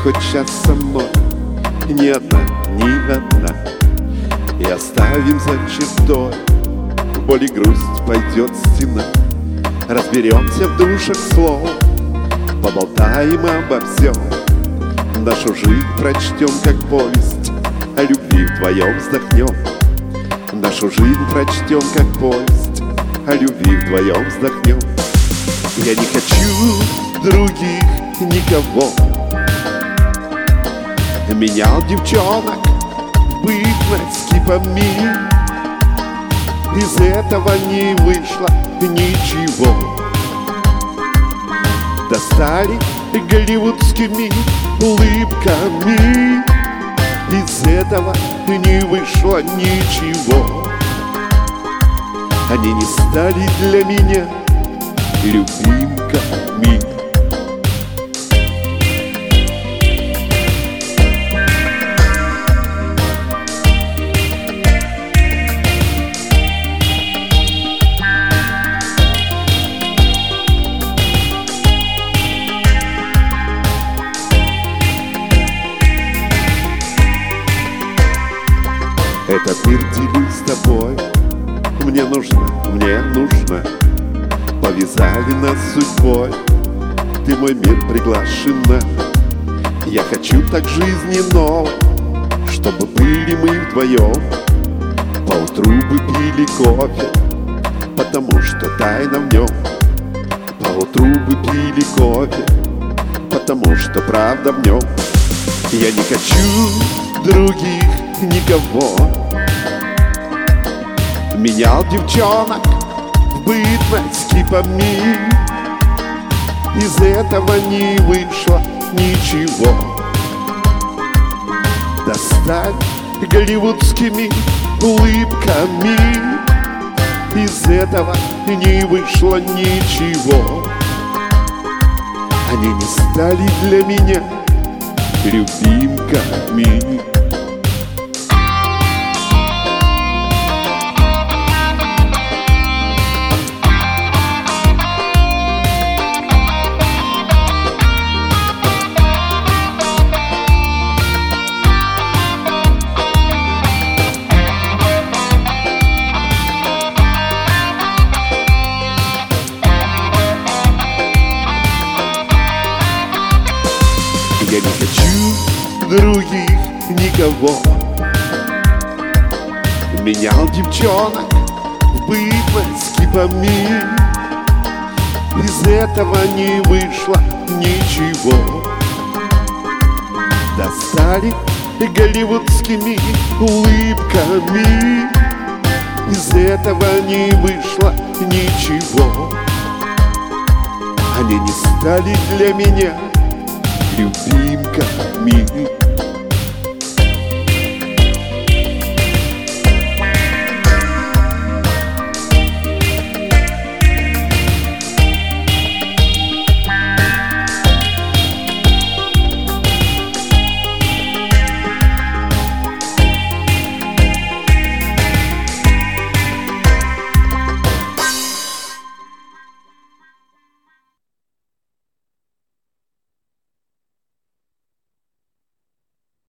хоть час со мной, ни одна, ни одна. И оставим за чертой, в боли грусть пойдет стена. Разберемся в душах слов, поболтаем обо всем. Нашу жизнь прочтем, как повесть, о любви вдвоем вздохнем. Нашу жизнь прочтем, как повесть, о любви вдвоем вздохнем. Я не хочу других никого. Менял девчонок в бытность кипами. Из этого не вышло ничего. Достали голливудскими улыбками. Из этого не вышло ничего. Они не стали для меня любимками. Этот мир делю с тобой. Мне нужно. Повязали нас судьбой. Ты мой мир приглашена. Я хочу так жизни новой, чтобы были мы вдвоем. Поутру бы пили кофе, потому что тайна в нем. Поутру бы пили кофе, потому что правда в нем. Я не хочу других никого. Менял девчонок в бытность кипами. Из этого не вышло ничего. Достали голливудскими улыбками. Из этого не вышло ничего. Они не стали для меня любимками. Я не хочу других никого. Менял девчонок в бытность кипами. Из этого не вышло ничего. Достали голливудскими улыбками. Из этого не вышло ничего. Они не стали для меня любимками.